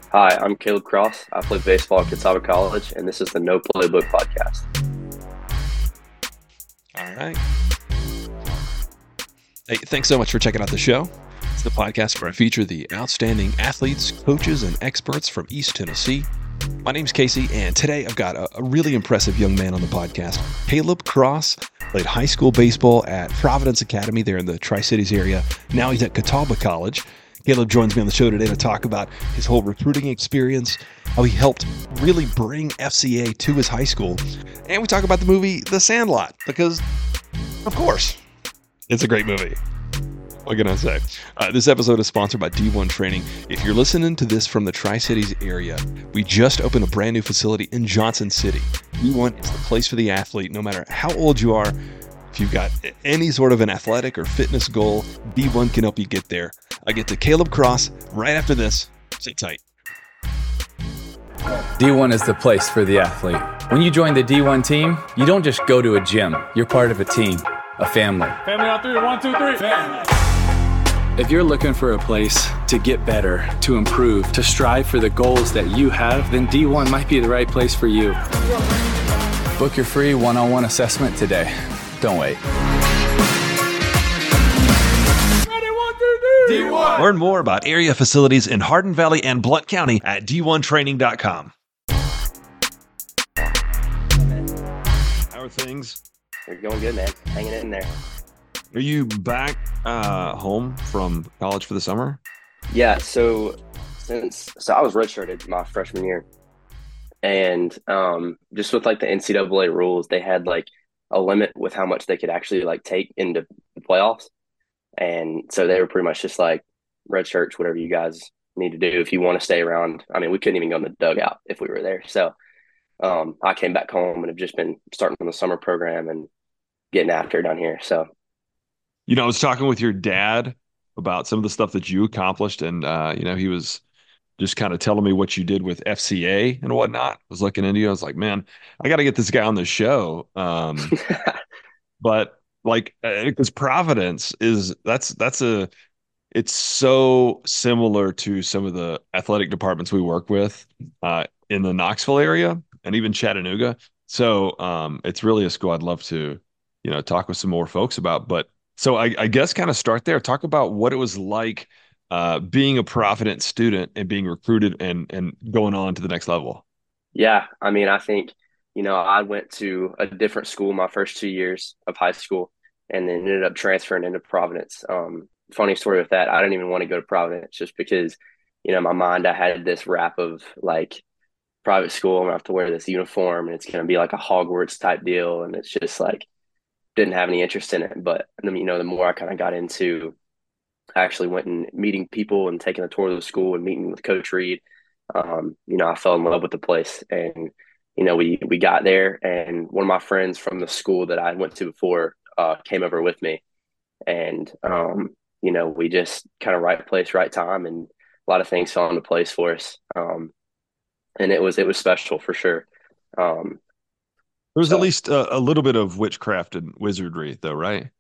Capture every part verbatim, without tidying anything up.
Hi, I'm Caleb Cross. I play baseball at Catawba College, and this is the No Playbook Podcast. All right. Hey, thanks so much for checking out the show. It's the podcast where I feature the outstanding athletes, coaches, and experts from East Tennessee. My name's Casey, and today I've got a, a really impressive young man on the podcast. Caleb Cross played high school baseball at Providence Academy there in the Tri-Cities area. Now he's at Catawba College. Caleb joins me on the show today to talk about his whole recruiting experience, how he helped really bring F C A to his high school, and we talk about the movie The Sandlot, because, of course, it's a great movie. What can I say? Uh, this episode is sponsored by D one Training. If you're listening to this from the Tri-Cities area, we just opened a brand new facility in Johnson City. D one is the place for the athlete, no matter how old you are. If you've got any sort of an athletic or fitness goal, D one can help you get there. I get to Caleb Cross right after this. Sit tight. D one is the place for the athlete. When you join the D one team, you don't just go to a gym. You're part of a team, a family. Family on three, one, two, three. Family. If you're looking for a place to get better, to improve, to strive for the goals that you have, then D one might be the right place for you. Book your free one-on-one assessment today. Don't wait. D one. Learn more about area facilities in Hardin Valley and Blount County at d one training dot com. How are things? They're going good, man. Hanging in there. Are you back uh, home from college for the summer? Yeah, so since so I was redshirted my freshman year, and um, just with like the N C double A rules, they had like a limit with how much they could actually like take into the playoffs. And so they were pretty much just like, red shirts, whatever you guys need to do if you want to stay around. I mean, we couldn't even go in the dugout if we were there. So um, I came back home and have just been starting on the summer program and getting after it down here. So, You know, I was talking with your dad about some of the stuff that you accomplished, and uh, you know, he was just kind of telling me what you did with F C A and whatnot. I was looking into you. I was like, man, I got to get this guy on the show. Um, but like, because Providence is that's that's a it's so similar to some of the athletic departments we work with uh, in the Knoxville area and even Chattanooga. So um, it's really a school I'd love to, you know, talk with some more folks about. But so I, I guess kind of start there. Talk about what it was like uh, being a Providence student and being recruited and and going on to the next level. yeah, I mean, I think, you know, I went to a different school my first two years of high school and then ended up transferring into Providence. Um, funny story with that. I didn't even want to go to Providence just because, you know, in my mind, I had this rap of like private school. I'm gonna have to wear this uniform and it's going to be like a Hogwarts type deal. And it's just like, didn't have any interest in it. But, you know, the more I kind of got into, I actually went and meeting people and taking a tour of the school and meeting with Coach Reed. Um, you know, I fell in love with the place, and you know, we we got there, and one of my friends from the school that I went to before uh, came over with me, and um, you know, we just kind of right place, right time, and a lot of things fell into place for us, um, and it was it was special for sure. Um, There's at so least a, a little bit of witchcraft and wizardry, though, right?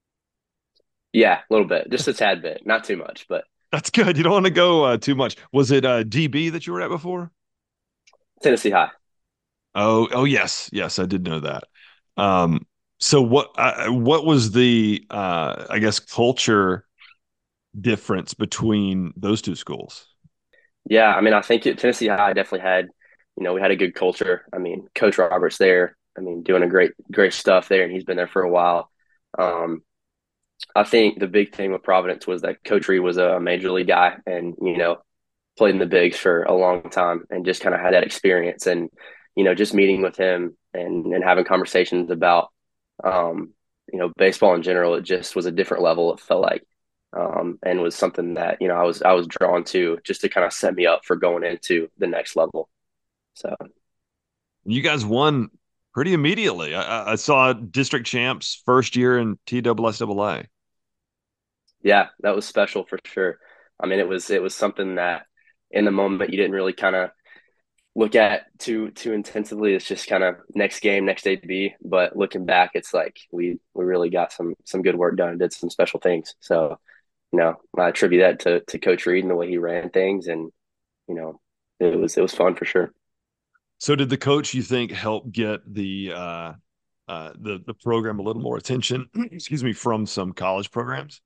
yeah, a little bit, just a tad bit, not too much, but That's good. You don't want to go uh, too much. Was it uh, D B that you were at before? Tennessee High. Oh, oh yes, yes, I did know that. Um, so what, uh, what was the, uh, I guess, culture difference between those two schools? Yeah, I mean, I think it, Tennessee High definitely had, you know, we had a good culture. I mean, Coach Roberts there, I mean, doing a great, great stuff there, and he's been there for a while. Um, I think the big thing with Providence was that Coach Reed was a major league guy, and you know, played in the bigs for a long time, and just kind of had that experience. And you know, just meeting with him and and having conversations about, um, you know, baseball in general, it just was a different level. It felt like, um, and was something that you know I was I was drawn to just to kind of set me up for going into the next level. So You guys won pretty immediately. I, I I saw district champs first year in T S S A A. yeah, that was special for sure. I mean, it was it was something that in the moment you didn't really kind of look at too too intensively. It's just kind of next game, next day to be. But looking back, it's like we we really got some some good work done, did some special things. So, you know, I attribute that to to Coach Reed and the way he ran things, and you know, it was it was fun for sure. So did the coach, you think, help get the uh, uh, the the program a little more attention? Excuse me, from some college programs.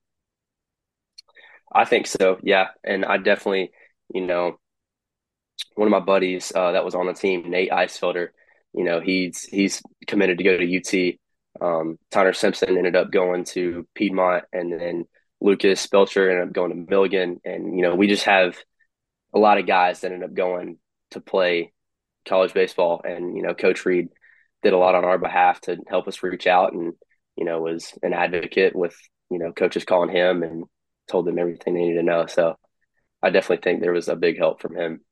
I think so, yeah. And I definitely, you know, one of my buddies uh, that was on the team, Nate Eisfelder, you know, he's he's committed to go to U T. Um, Tanner Simpson ended up going to Piedmont, and then Lucas Belcher ended up going to Milligan. And you know, we just have a lot of guys that ended up going to play college baseball. And you know, Coach Reed did a lot on our behalf to help us reach out, and you know, was an advocate with you know coaches calling him and told them everything they needed to know. So I definitely think there was a big help from him.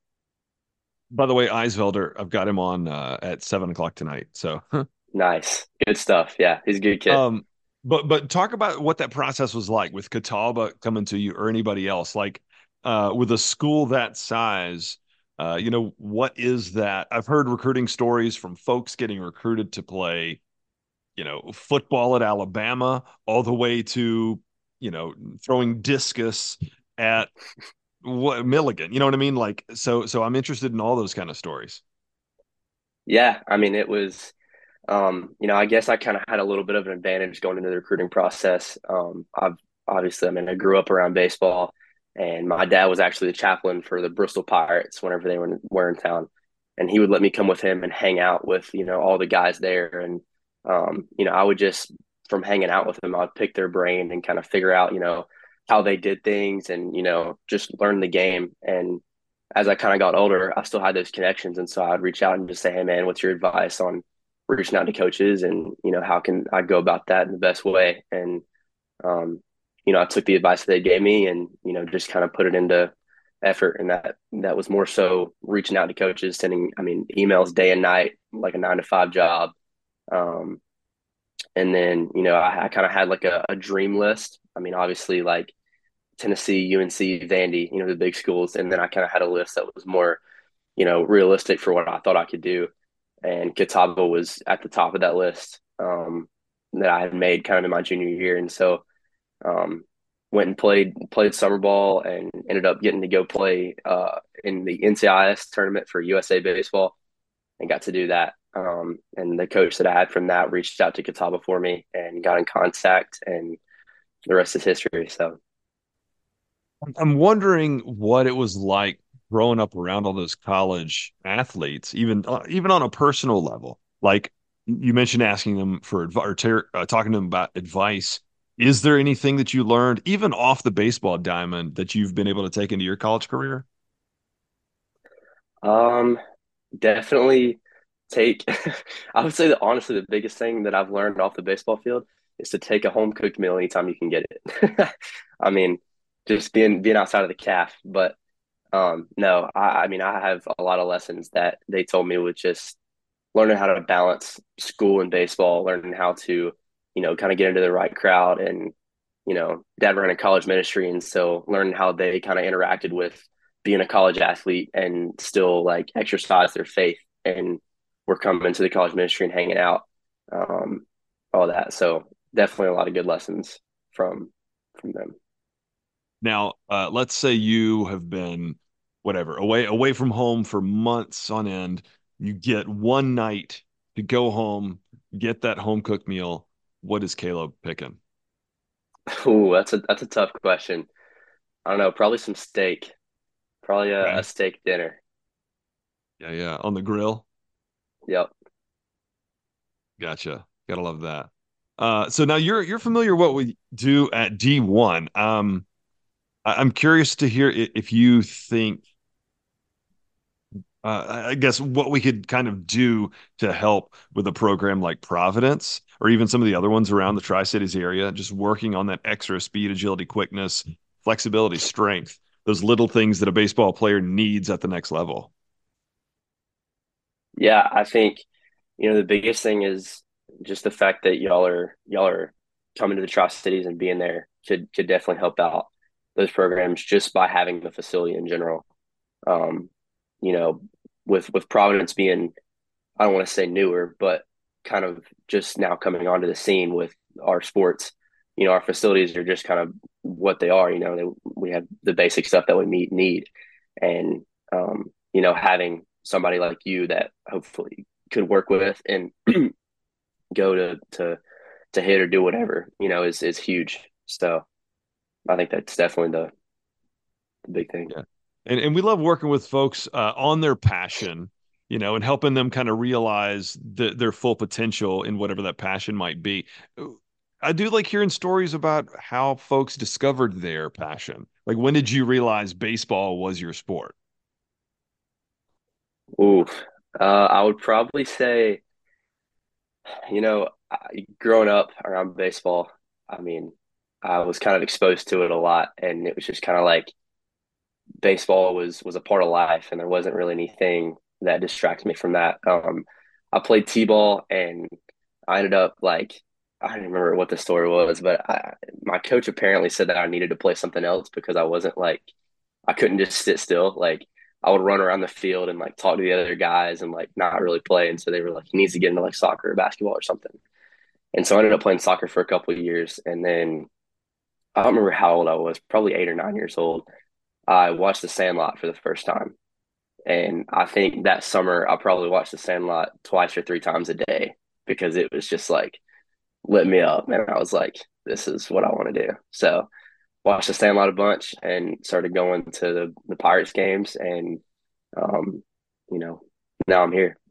By the way, Eisvelder, I've got him on uh, at seven o'clock tonight. So, Nice, good stuff. Yeah, he's a good kid. um, but but talk about what that process was like with Catawba coming to you or anybody else. Like uh, with a school that size, uh, you know, what is that? I've heard recruiting stories from folks getting recruited to play, you know, football at Alabama, all the way to, you know, throwing discus at what Milligan. You know what I mean? Like, so so I'm interested in all those kind of stories. Yeah, I mean, it was, um, you know, I guess I kind of had a little bit of an advantage going into the recruiting process. Um, I've obviously, I mean, I grew up around baseball, and my dad was actually the chaplain for the Bristol Pirates whenever they were in, were in town, and he would let me come with him and hang out with, you know, all the guys there, and um, you know, I would just from hanging out with them, I'd pick their brain and kind of figure out, you know, how they did things, and you know, just learn the game. And as I kind of got older, I still had those connections. And so I'd reach out and just say, hey, man, what's your advice on reaching out to coaches? And, you know, how can I go about that in the best way? And, um, you know, I took the advice that they gave me and, you know, just kind of put it into effort. And that, that was more so reaching out to coaches, sending, I mean, emails day and night, like a nine to five job. Um, and then, you know, I, I kind of had like a, a dream list. I mean, obviously, like, Tennessee, U N C, Vandy, you know, the big schools. And then I kind of had a list that was more, you know, realistic for what I thought I could do. And Catawba was at the top of that list um, that I had made kind of in my junior year. And so um, went and played played summer ball and ended up getting to go play uh, in the N C I S tournament for U S A Baseball and got to do that. Um, and the coach that I had from that reached out to Catawba for me and got in contact, and the rest is history. So I'm wondering what it was like growing up around all those college athletes, even uh, even on a personal level. Like you mentioned, asking them for advice or ter- uh, talking to them about advice. Is there anything that you learned, even off the baseball diamond, that you've been able to take into your college career? um, definitely take I would say that honestly the biggest thing that I've learned off the baseball field is to take a home cooked meal anytime you can get it. I mean, just being being outside of the calf. But um no, I, I mean I have a lot of lessons that they told me with just learning how to balance school and baseball, learning how to, you know, kind of get into the right crowd. And, you know, dad ran a college ministry, and so learning how they kind of interacted with being a college athlete and still like exercise their faith. And we're coming to the college ministry and hanging out, um, all that. So definitely a lot of good lessons from from them. Now, uh, let's say you have been whatever away away from home for months on end. You get one night to go home, get that home cooked meal. What is Caleb picking? Ooh, that's a that's a tough question. I don't know, probably some steak, probably a, a Okay. steak dinner. Yeah, yeah. On the grill. Yep. Gotcha. Gotta love that. Uh, so now you're you're familiar what we do at D one. Um, I, I'm curious to hear i- if you think, uh, I guess, what we could kind of do to help with a program like Providence or even some of the other ones around the Tri-Cities area, just working on that extra speed, agility, quickness, flexibility, strength, those little things that a baseball player needs at the next level. Yeah, I think, you know, the biggest thing is just the fact that y'all are y'all are coming to the Tri Cities and being there could could definitely help out those programs just by having the facility in general. Um, you know, with with Providence being, I don't want to say newer, but kind of just now coming onto the scene with our sports. You know, our facilities are just kind of what they are. You know, they, we have the basic stuff that we meet need, and um, you know, having somebody like you that hopefully could work with and go to to to hit or do whatever, you know, is is huge. So I think that's definitely the, the big thing. Yeah. And and we love working with folks uh, on their passion, you know, and helping them kind of realize the, their full potential in whatever that passion might be. I do like hearing stories about how folks discovered their passion. Like, when did you realize baseball was your sport? Oof. Uh, I would probably say, you know, I, growing up around baseball, I mean, I was kind of exposed to it a lot, and it was just kind of like baseball was was a part of life, and there wasn't really anything that distracted me from that. Um, I played t-ball, and I ended up like I don't remember what the story was, but I, my coach apparently said that I needed to play something else because I wasn't like I couldn't just sit still. Like I would run around the field and like talk to the other guys and like not really play. And so they were like, he needs to get into like soccer or basketball or something. And so I ended up playing soccer for a couple of years, and then I don't remember how old I was, probably eight or nine years old. I watched The Sandlot for the first time. And I think that summer I probably watched The Sandlot twice or three times a day because it was just like lit me up. And I was like, this is what I want to do. So watched The Sandlot a bunch and started going to the, the Pirates games. And, um, you know, now I'm here.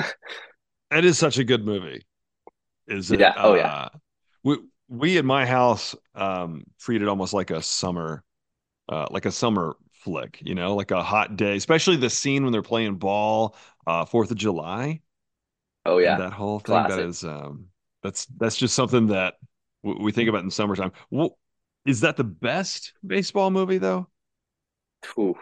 It is such a good movie. Is it? Yeah. Oh, yeah. Uh, we we at my house um, treat it almost like a summer, uh, like a summer flick. You know, like a hot day, especially the scene when they're playing ball, uh, Fourth of July, Oh, and yeah. that whole thing. That Classic. is, um, that's that's just something that w we think about in summertime. Well, is that the best baseball movie though? Ooh.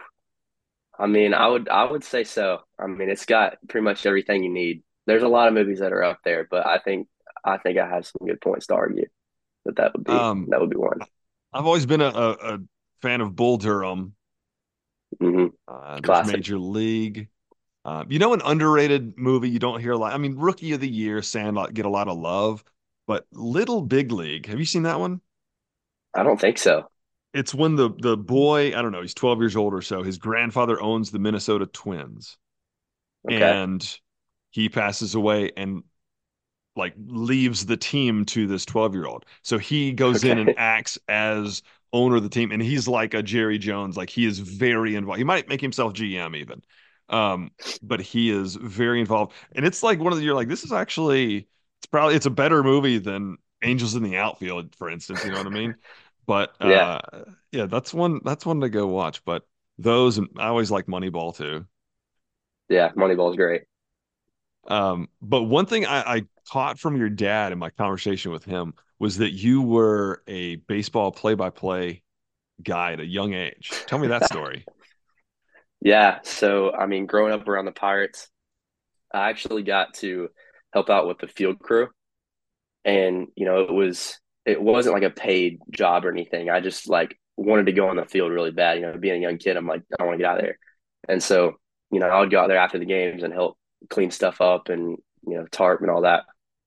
I mean, I would I would say so. I mean, it's got pretty much everything you need. There's a lot of movies that are up there, but I think I think I have some good points to argue that that would be Um, that would be one. I've always been a, a, a fan of Bull Durham. Hmm. Uh, there's Classic. Major League. Uh, you know, an underrated movie you don't hear a lot. I mean, Rookie of the Year, Sandlot get a lot of love, but Little Big League. Have you seen that one? I don't think so. It's when the the boy, I don't know, he's twelve years old or so. His grandfather owns the Minnesota Twins, Okay. and he passes away and like leaves the team to this twelve year old. So he goes in and Okay. acts as owner of the team, and he's like a Jerry Jones. Like, he is very involved. He might make himself G M even. Um, but he is very involved. And it's like one of the, you're like, this is actually, it's probably, it's a better movie than Angels in the Outfield, for instance. You know what I mean? But Yeah. uh, yeah, that's one, that's one to go watch. But those, and I always like Moneyball too. Yeah. Moneyball's great. Um, but one thing I, I caught from your dad in my conversation with him was that you were a baseball play-by-play guy at a young age. Tell me that story. Yeah. So, I mean, growing up around the Pirates, I actually got to help out with the field crew. And, you know, it was, it wasn't like a paid job or anything. I just like wanted to go on the field really bad. You know, being a young kid, I'm like, I want to get out of there. And so, you know, I would go out there after the games and help clean stuff up and, you know, tarp and all that.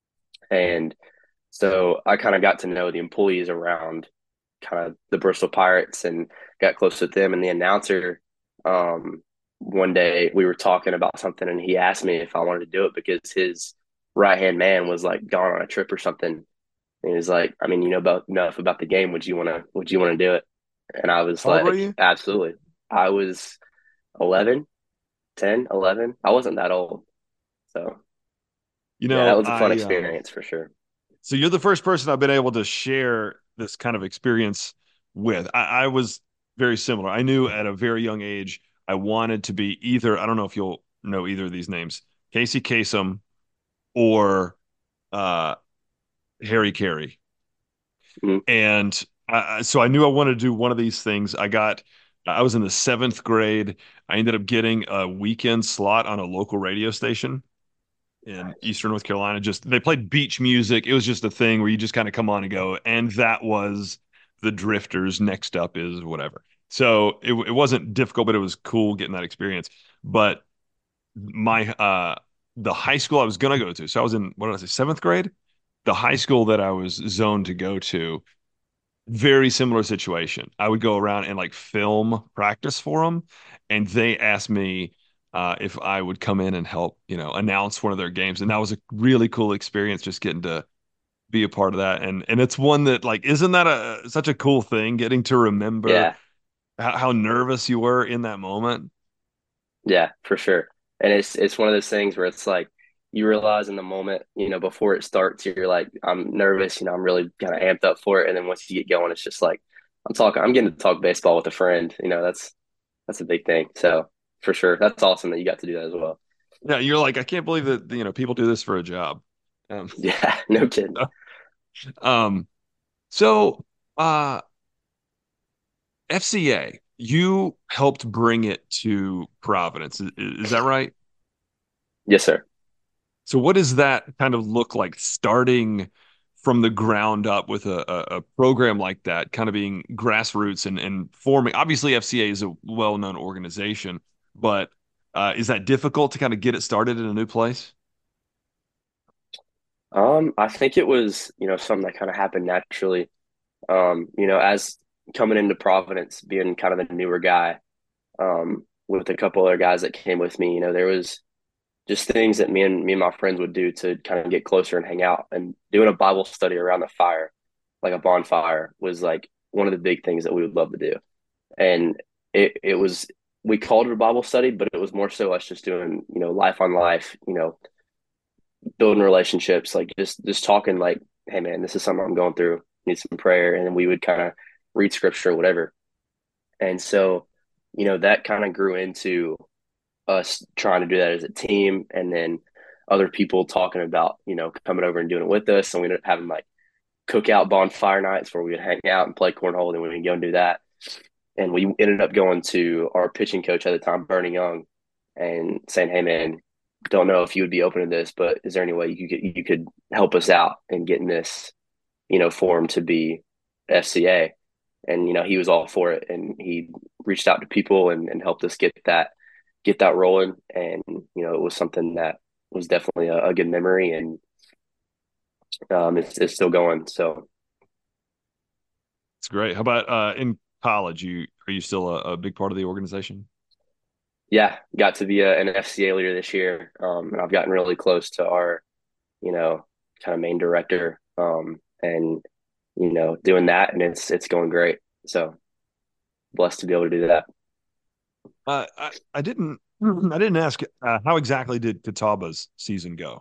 And so I kind of got to know the employees around kind of the Bristol Pirates and got close with them. And the announcer, um, one day we were talking about something and he asked me if I wanted to do it because his right hand man was like gone on a trip or something. And he was like, I mean, you know about enough about the game. Would you want to, would you want to do it? And I was How old were like, you? absolutely. I was eleven, ten, eleven. I wasn't that old. So You yeah, that know, was a fun I um experience for sure. so you're the first person I've been able to share this kind of experience with. I, I was very similar. I knew at a very young age I wanted to be either, I don't know if you'll know either of these names, Casey Kasem or uh Harry Carey. Mhm. And I, so I knew I wanted to do one of these things. I got, I was in the seventh grade. I ended up getting a weekend slot on a local radio station in Eastern North Carolina. Just they played beach music. It was just a thing where you just kind of come on and go. And that was the Drifters. Next up is whatever. So it, it wasn't difficult, but it was cool getting that experience. But my uh the high school I was gonna go to, so I was in what did I say, seventh grade? The high school that I was zoned to go to, very similar situation. I would go around and like film practice for them, and they asked me uh, if I would come in and help, you know, announce one of their games. And that was a really cool experience, just getting to be a part of that. And and it's one that, like, isn't that a such a cool thing, getting to remember Yeah, how, how nervous you were in that moment? yeah, for sure. And it's it's one of those things where it's like you realize in the moment, you know, before it starts, you're like, I'm nervous, you know, I'm really kind of amped up for it. And then once you get going, it's just like I'm talking, I'm getting to talk baseball with a friend. You know, that's that's a big thing. So for sure, that's awesome that you got to do that as well. Yeah, you're like, I can't believe that, you know, people do this for a job. Um, Yeah, no kidding. um, so uh F C A, you helped bring it to Providence. Is, is that right? Yes, sir. So what does that kind of look like, starting from the ground up with a, a, a program like that, kind of being grassroots and, and forming? Obviously, F C A is a well-known organization, but uh, is that difficult to kind of get it started in a new place? Um, I think it was, you know, something that kind of happened naturally. Um, you know, as coming into Providence, being kind of the newer guy, um, with a couple other guys that came with me, you know, there was just things that me and me and my friends would do to kind of get closer and hang out. And doing a Bible study around the fire, like a bonfire, was like one of the big things that we would love to do. And it it was we called it a Bible study, but it was more so us just doing, you know, life on life, you know, building relationships, like just just talking like, hey man, this is something I'm going through, need some prayer, and then we would kind of read scripture or whatever. And so, you know, that kind of grew into us trying to do that as a team, and then other people talking about, you know, coming over and doing it with us. And we ended up having like cookout bonfire nights where we would hang out and play cornhole, and then we would go and do that. And we ended up going to our pitching coach at the time, Bernie Young, and saying, hey man, don't know if you would be open to this, but is there any way you could you could help us out in getting this, you know, formed to be F C A? And you know, he was all for it, and he reached out to people and, and helped us get that get that rolling. And you know, it was something that was definitely a, a good memory, and um, it's, it's still going. So It's great. How about uh, in college? You are you still a, a big part of the organization? yeah, got to be a, an F C A leader this year, um, and I've gotten really close to our, you know, kind of main director, um, and you know, doing that, and it's it's going great. So blessed to be able to do that. Uh, I I didn't I didn't ask, uh, how exactly did Catawba's season go?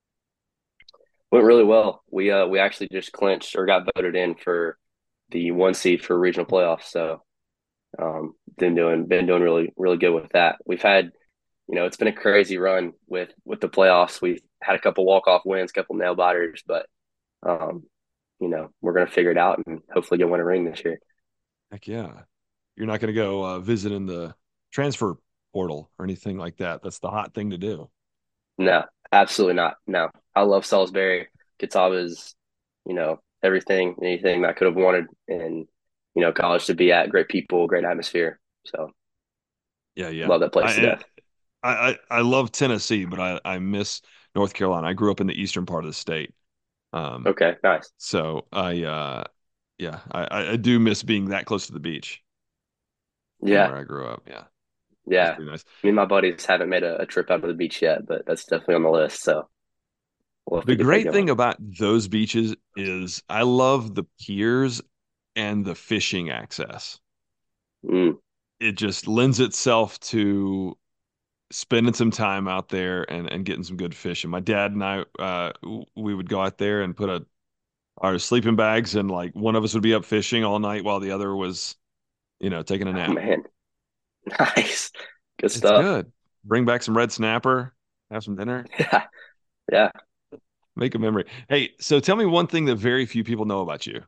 Went really well. We uh we actually just clinched or got voted in for the one seed for regional playoffs. So um, been doing been doing really really good with that. We've had, you know, it's been a crazy run with with the playoffs. We've had a couple walk off wins, a couple nail biters, but um, you know, we're gonna figure it out and hopefully get win a ring this year. Heck yeah. You're not going to go uh, visit in the transfer portal or anything like that. That's the hot thing to do. No, absolutely not. No, I love Salisbury. Catawba's, you know, everything, anything I could have wanted in, you know, college to be at. Great people, great atmosphere. So Yeah, yeah. love that place to I death. I I, I love Tennessee, but I I miss North Carolina. I grew up in the eastern part of the state. Um, Okay, nice. so I uh yeah, I I do miss being that close to the beach from Yeah, where I grew up. Yeah. That's yeah. pretty nice. Me and my buddies haven't made a, a trip out to the beach yet, but that's definitely on the list. So we'll have The to get that great going. thing about those beaches is I love the piers and the fishing access. Mm, It just lends itself to spending some time out there and, and getting some good fishing. My dad and I, uh, we would go out there and put a our sleeping bags, and like one of us would be up fishing all night while the other was, you know, taking a oh nap. man, nice, good It's stuff. good. Bring back some red snapper, have some dinner, Yeah, yeah. make a memory. Hey, so tell me one thing that very few people know about you.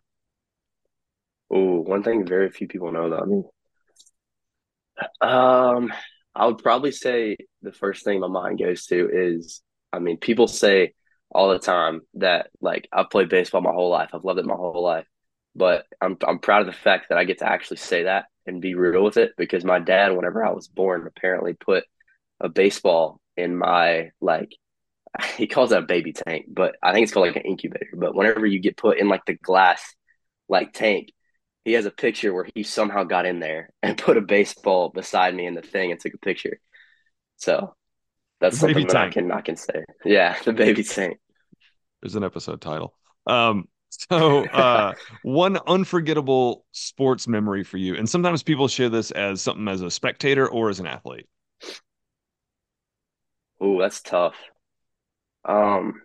Ooh, one thing very few people know about me. Um, I would probably say the first thing my mind goes to is, I mean, people say all the time that like I've played baseball my whole life. I've loved it my whole life. But I'm I'm proud of the fact that I get to actually say that and be real with it, because my dad, whenever I was born, apparently put a baseball in my like he calls that a baby tank, but I think it's called like an incubator. But whenever you get put in like the glass like tank, he has a picture where he somehow got in there and put a baseball beside me in the thing and took a picture. So that's The baby something that I tank. can I can say. Yeah, the baby tank. There's an episode title. Um, so uh, one unforgettable sports memory for you, and sometimes people share this as something as a spectator or as an athlete. Ooh, that's tough. Um,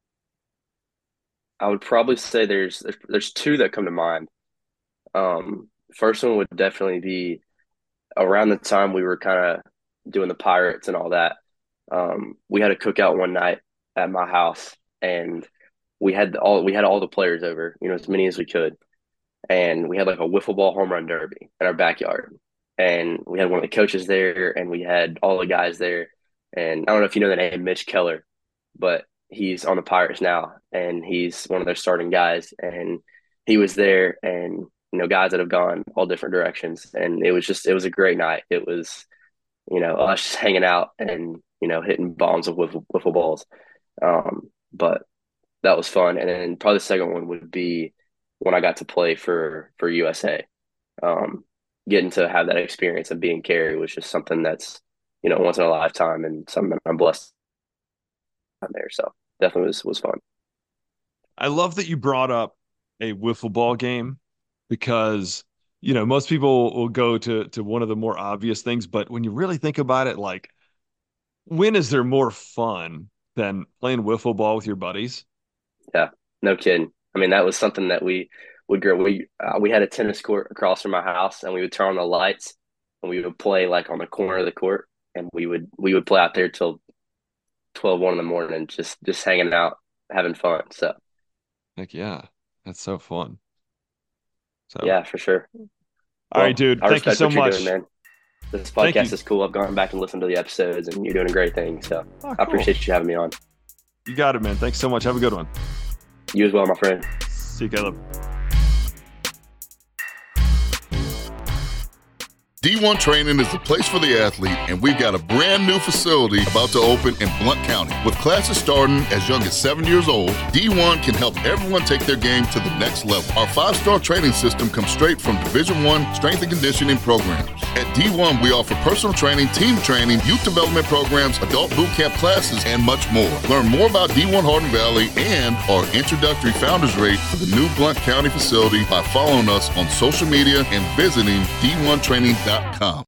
I would probably say there's there's, there's two that come to mind. Um, first one would definitely be around the time we were kind of doing the Pirates and all that. Um, we had a cookout one night at my house, and we had all we had all the players over, you know, as many as we could, and we had like a wiffle ball home run derby in our backyard, and we had one of the coaches there, and we had all the guys there, and I don't know if you know the name Mitch Keller, but he's on the Pirates now, and he's one of their starting guys, and he was there, and you know, guys that have gone all different directions, and it was just it was a great night. It was, you know, us just hanging out and you know hitting bombs of wiffle, wiffle balls, um, but that was fun. And then probably the second one would be when I got to play for for U S A. Um, Getting to have that experience of being carried was just something that's you know once in a lifetime and something that I'm blessed on there. So definitely was was fun. I love that you brought up a wiffle ball game because you know most people will go to to one of the more obvious things, but when you really think about it, like when is there more fun than playing wiffle ball with your buddies? Yeah, no kidding. I mean, that was something that we would grow. We uh, we had a tennis court across from our house, and we would turn on the lights, and we would play like on the corner of the court, and we would we would play out there till twelve, one in the morning, just just hanging out, having fun. So Like, yeah, that's so fun. So, yeah, for sure. all right, Well, dude, I thank you respect so what you're much. doing, man. This Thank podcast you. is cool. I've gone back and listened to the episodes, and you're doing a great thing. So Oh, I cool. appreciate you having me on. You got it, man. Thanks so much. Have a good one. You as well, my friend. See you, Caleb. D one Training is the place for the athlete, and we've got a brand new facility about to open in Blount County. With classes starting as young as seven years old, D one can help everyone take their game to the next level. Our five-star training system comes straight from Division One strength and conditioning programs. At D one, we offer personal training, team training, youth development programs, adult boot camp classes, and much more. Learn more about D one Hardin Valley and our introductory founders rate for the new Blount County facility by following us on social media and visiting D one training dot com.